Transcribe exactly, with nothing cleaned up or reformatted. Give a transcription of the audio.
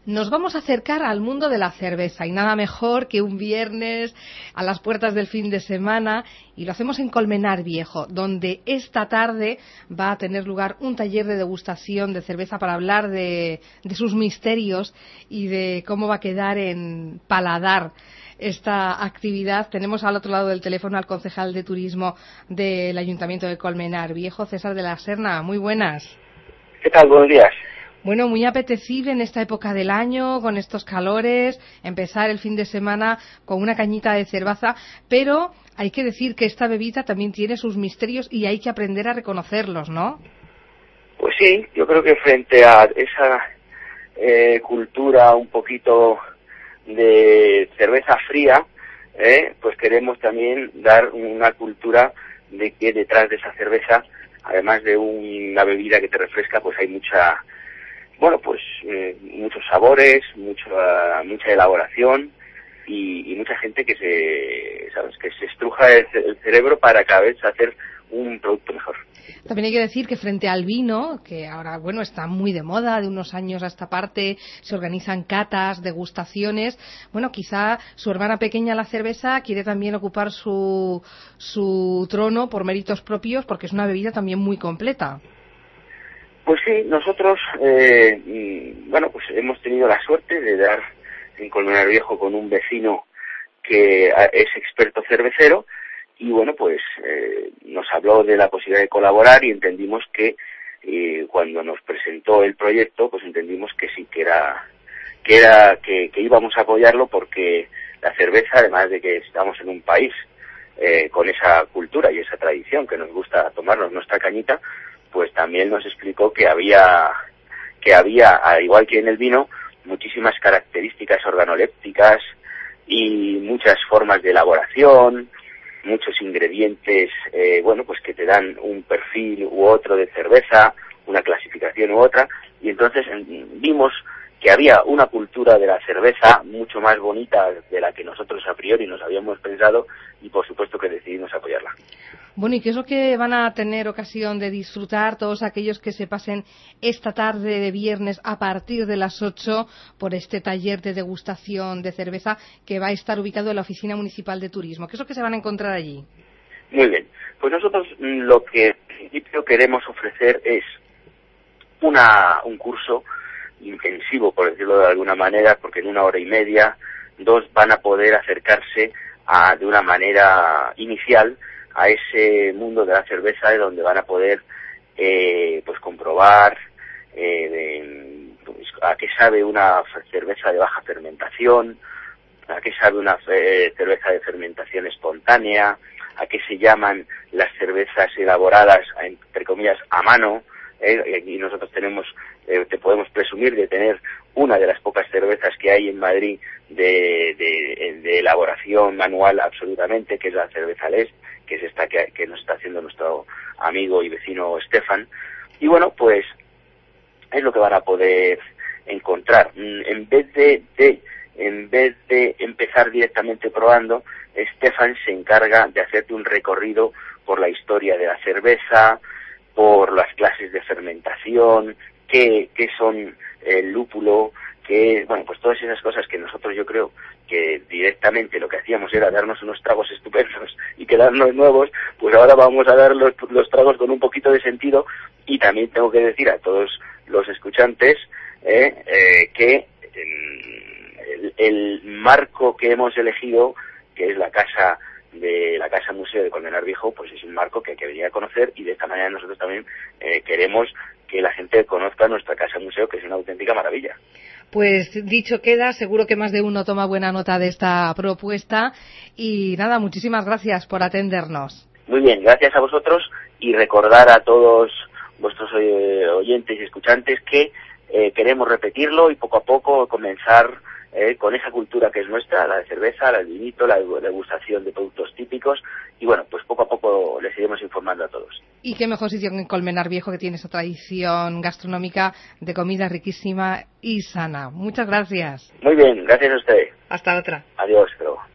Nos vamos a acercar al mundo de la cerveza y nada mejor que un viernes a las puertas del fin de semana, y lo hacemos en Colmenar Viejo, donde esta tarde va a tener lugar un taller de degustación de cerveza para hablar de, de sus misterios y de cómo va a quedar en paladar esta actividad. Tenemos al otro lado del teléfono al concejal de turismo del Ayuntamiento de Colmenar Viejo, César de la Serna. Muy buenas. ¿Qué tal? Buenos días. Bueno, muy apetecible en esta época del año, con estos calores, empezar el fin de semana con una cañita de cerveza, pero hay que decir que esta bebida también tiene sus misterios y hay que aprender a reconocerlos, ¿no? Pues sí, yo creo que frente a esa eh, cultura un poquito de cerveza fría, eh, pues queremos también dar una cultura de que detrás de esa cerveza, además de una bebida que te refresca, pues hay mucha... Bueno, pues eh, muchos sabores, mucha mucha elaboración y, y mucha gente que se, sabes, que se estruja el, el cerebro para cada vez hacer un producto mejor. También hay que decir que frente al vino, que ahora, bueno, está muy de moda, de unos años a esta parte se organizan catas, degustaciones. Bueno, quizá su hermana pequeña, la cerveza, quiere también ocupar su, su trono por méritos propios, porque es una bebida también muy completa. Pues sí, nosotros, eh, bueno, pues hemos tenido la suerte de dar en Colmenar Viejo con un vecino que es experto cervecero y bueno, pues eh, nos habló de la posibilidad de colaborar y entendimos que eh, cuando nos presentó el proyecto, pues entendimos que sí, que era que era que, que íbamos a apoyarlo porque la cerveza, además de que estamos en un país eh, con esa cultura y esa tradición que nos gusta tomarnos nuestra cañita, pues también nos explicó que había, que había, al igual que en el vino, muchísimas características organolépticas y muchas formas de elaboración, muchos ingredientes, eh, bueno, pues que te dan un perfil u otro de cerveza, una clasificación u otra, y entonces vimos que había una cultura de la cerveza mucho más bonita de la que nosotros a priori nos habíamos pensado y por supuesto que decidimos apoyarla. Bueno, ¿y qué es lo que van a tener ocasión de disfrutar todos aquellos que se pasen esta tarde de viernes a partir de las ocho por este taller de degustación de cerveza que va a estar ubicado en la Oficina Municipal de Turismo? ¿Qué es lo que se van a encontrar allí? Muy bien, pues nosotros lo que en principio queremos ofrecer es una un curso intensivo, por decirlo de alguna manera, porque en una hora y media, dos van a poder acercarse a, de una manera inicial a ese mundo de la cerveza, de donde van a poder eh, pues comprobar eh, de, pues, a qué sabe una cerveza de baja fermentación, a qué sabe una eh, cerveza de fermentación espontánea, a qué se llaman las cervezas elaboradas, entre comillas, a mano. Eh, y nosotros tenemos, eh, te podemos presumir de tener una de las pocas cervezas que hay en Madrid de, de, de elaboración manual absolutamente, que es la cerveza Les, que es esta que, que nos está haciendo nuestro amigo y vecino Estefan. Y bueno, pues es lo que van a poder encontrar. En vez de, de en vez de empezar directamente probando, Estefan se encarga de hacerte un recorrido por la historia de la cerveza, por las clases de fermentación, qué, qué son el lúpulo, que, bueno, pues todas esas cosas que nosotros yo creo que directamente lo que hacíamos era darnos unos tragos estupendos y quedarnos nuevos, pues ahora vamos a dar los, los tragos con un poquito de sentido. Y también tengo que decir a todos los escuchantes eh, eh, que eh, el, el marco que hemos elegido, que es la casa de la Casa Museo de Colmenar Viejo, pues es un marco que hay que venir a conocer, y de esta manera nosotros también eh, queremos que la gente conozca nuestra Casa Museo, que es una auténtica maravilla. Pues dicho queda, seguro que más de uno toma buena nota de esta propuesta, y nada, muchísimas gracias por atendernos. Muy bien, gracias a vosotros, y recordar a todos vuestros eh, oyentes y escuchantes que eh, queremos repetirlo y poco a poco comenzar Eh, con esa cultura que es nuestra, la de cerveza, la del vinito, la degustación de productos típicos, y bueno, pues poco a poco les iremos informando a todos. Y qué mejor sitio que en Colmenar Viejo, que tiene esa tradición gastronómica de comida riquísima y sana. Muchas gracias. Muy bien, gracias a usted. Hasta otra. Adiós, pero...